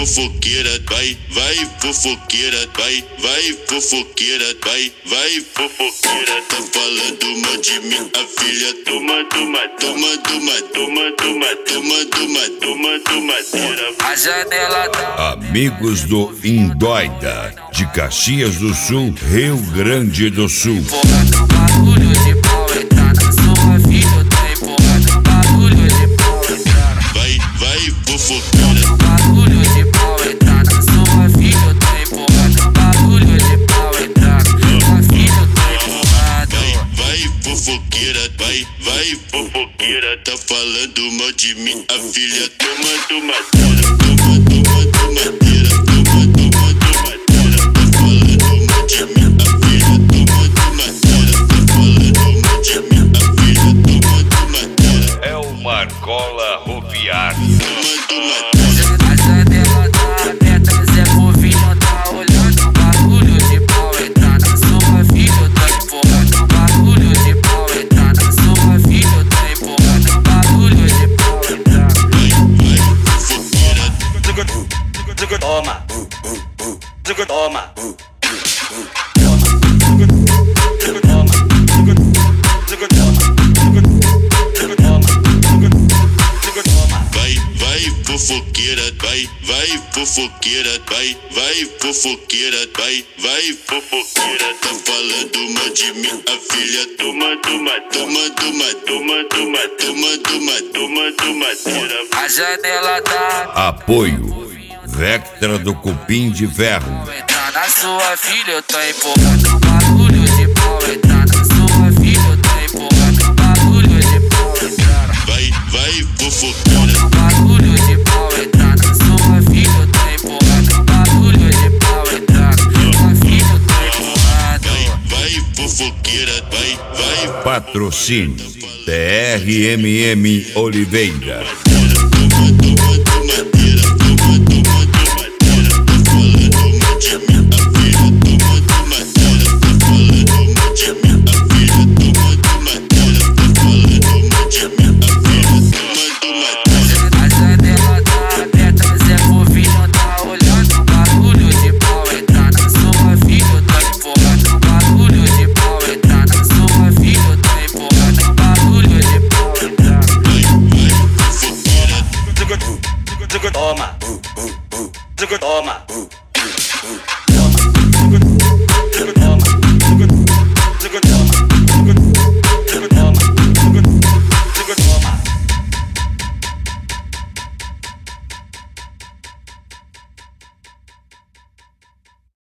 fofoqueira, vai fofoqueira, vai fofoqueira, vai fofoqueira. Tá falando mal de mim, a filha toma. A janela tá. Amigos do Indóida, de Caxias do Sul, Rio Grande do Sul. Empurrando bagulho de pau, entrar na sua vida. Tá empurrando bagulho de pau, entrar. Vai fofoqueira. Bagulho de pau, entrar na sua vida. Tá empurrando bagulho de pau, entrar. Sua filha tá empurrando. Vai fofoqueira, vai fofoqueira. Tá falando mal de mim, a filha toma. É o Marcola Roviário. A janela tá aberta, Zé Povinho tá olhando. Bagulho de pau, entrar na sua vida. Tá empurrando bagulho de pau, entrar na sua vida. Tá empurrando bagulho de pau, entrar. Toma. Toma. Vai fofoqueira, vai fofoqueira, vai fofoqueira, vai fofoqueira. Tá falando mal de mim, a filha toma. A janela tá. Apoio Vectra do Cupim de Ferro. Entrar na sua filha, eu tô empurrando bagulho de pau. Entrar na sua filha, eu tô empurrando bagulho de pau. Entrar. Vai fofoqueira. Bagulho de pau, entrar na sua filha. Eu tô empurrando bagulho de pau. Entrar. Sua filha, eu tô empurrando. Vai fofoqueira, vai. Patrocínio TRMM Oliveira. A janela tá aberta, Zé Povinho tá olhando. Bagulho de pau, entrar na sua filha. Tá empurrando bagulho de pau, entrar na sua filha. Tá empurrando bagulho de pau, entrar. Toma.